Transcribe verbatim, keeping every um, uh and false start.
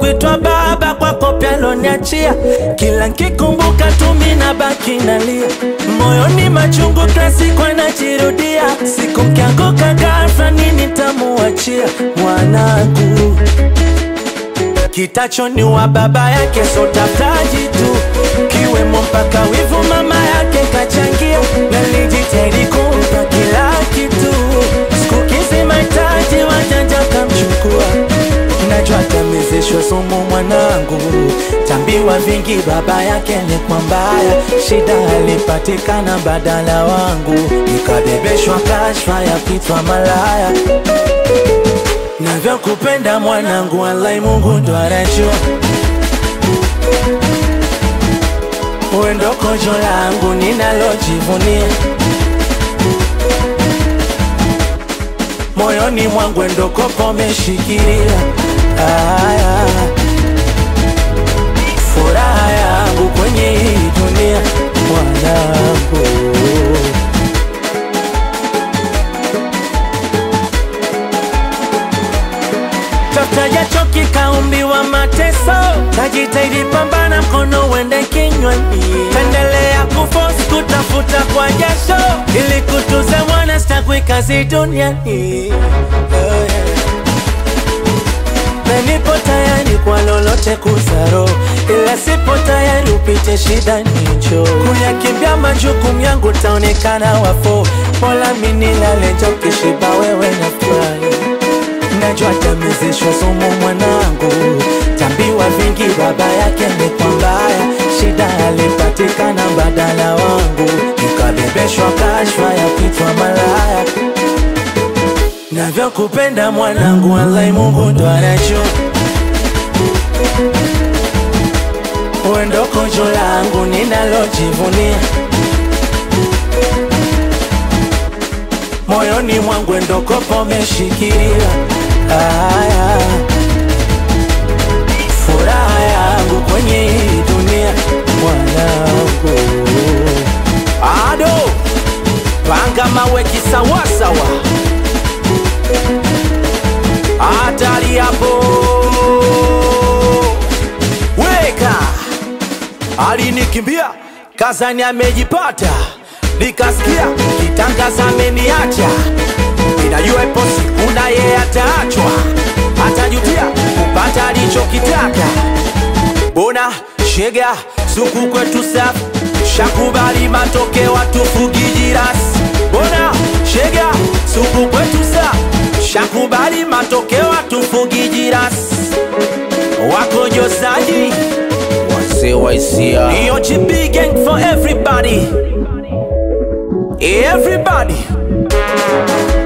kuitwa baba kwako pia loniachia. Kila nkikumbuka tu mimi nabaki nalia. Moyoni machungu kila siku yanajirudia. Siku nkianguka ghafla nini nitamuachia mwanangu. Kitacho ni wa baba yake so taftaji tu. Kiwemo mpaka wivu mama yake kachangia. Nalijitahidi kumpa kila kitu. Siku kizi mahitaji wajanja kamchukua. Najua tamezeshwa sumu mwanangu. Tambiwa vingi baba yake ni kwa mbaya. Shida alipatikana badala wangu. Nikabebeshwa kashfa ya kitwa malaya. Navyo kupenda mwanangu wallahi Mungu ndo anajua. Wewe ndo kojo langu ninalojivunia. Moyoni mwangu ndo kopo meshikilia. Aya, furaha yangu kwenye hii dunia mwanangu. Tajacho kikaumbiwa mateso. Tajitahidi pambana mkono uende kinywani. Tendelea kuforce kutafuta kwa jasho. Ili kutuze mwana stakwi kazi duniani. Oh yeah. Na nipo tayari kwa lolote kuzaro. Ila sipo tayari upite shida nicho. Kuyakimbia majukumu yangu taonekana wafo. Mola mimi nilale kishiba wewe na fly. Najua tamezeshwa sumu mwanangu. Tambiwa vingi baba yake ni kwa mbaya. Shida alipatikana badala wangu. Nikabebeshwa kashfa ya kitwa malaya. Navyo kupenda mwanangu wallahi Mungu ndo anajua. Wewe ndo kojo langu ninalojivunia. Moyoni mwangu ndo kopo meshikilia. Aya, furaha yangu kwenye hii dunia mwanangu. Ado panga mawe kisawasawa. Hatari hapo. Weka alinikimbia kazani amejipata. Nikasikia kitangaza ameniacha. Ninajua ipo siku na yeye ataachwa. Atajutia kupata alichokitaka. Bona shega suku kwetu safi. Shakubali matokeo watufugi jirasi. Bona shega suku kwetu safi. Shakubali matokeo watufugi jirasi. Wako josaji wase waisia. E O G B gang for everybody. Everybody.